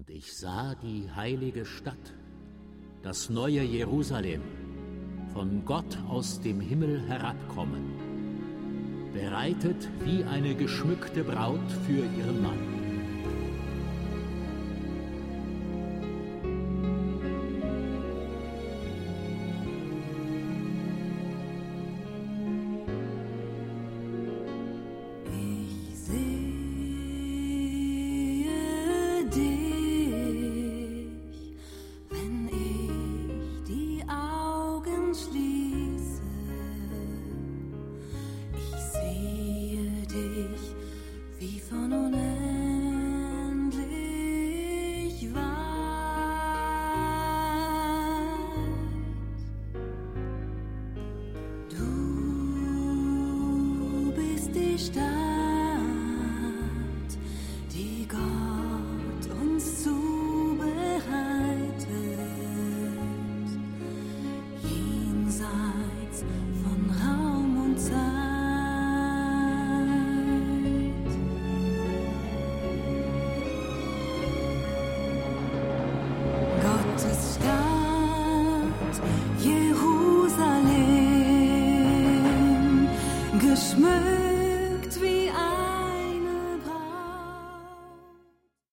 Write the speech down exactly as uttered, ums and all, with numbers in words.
Und ich sah die heilige Stadt, das neue Jerusalem, von Gott aus dem Himmel herabkommen, bereitet wie eine geschmückte Braut für ihren Mann. Geschmückt